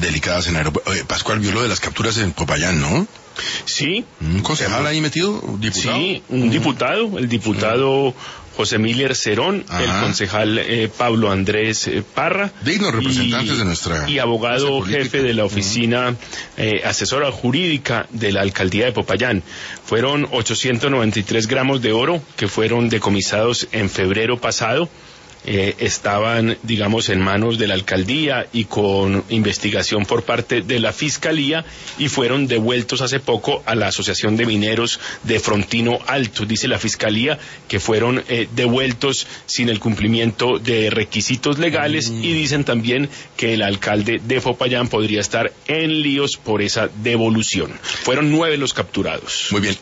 delicadas en aeropuerto. Pascual vio lo de las capturas en Popayán, ¿no? Sí. ¿Un concejal ahí metido? ¿Diputado? Sí, un diputado, el diputado José Miller Cerón, el concejal Pablo Andrés Parra. Dignos representantes de nuestra... Y abogado jefe de la oficina asesora jurídica de la alcaldía de Popayán. Fueron 893 gramos de oro que fueron decomisados en febrero pasado. Estaban, digamos, en manos de la alcaldía y con investigación por parte de la fiscalía y fueron devueltos hace poco a la Asociación de Mineros de Frontino Alto. Dice la fiscalía que fueron devueltos sin el cumplimiento de requisitos legales y dicen también que el alcalde de Popayán podría estar en líos por esa devolución. Fueron 9 los capturados. Muy bien.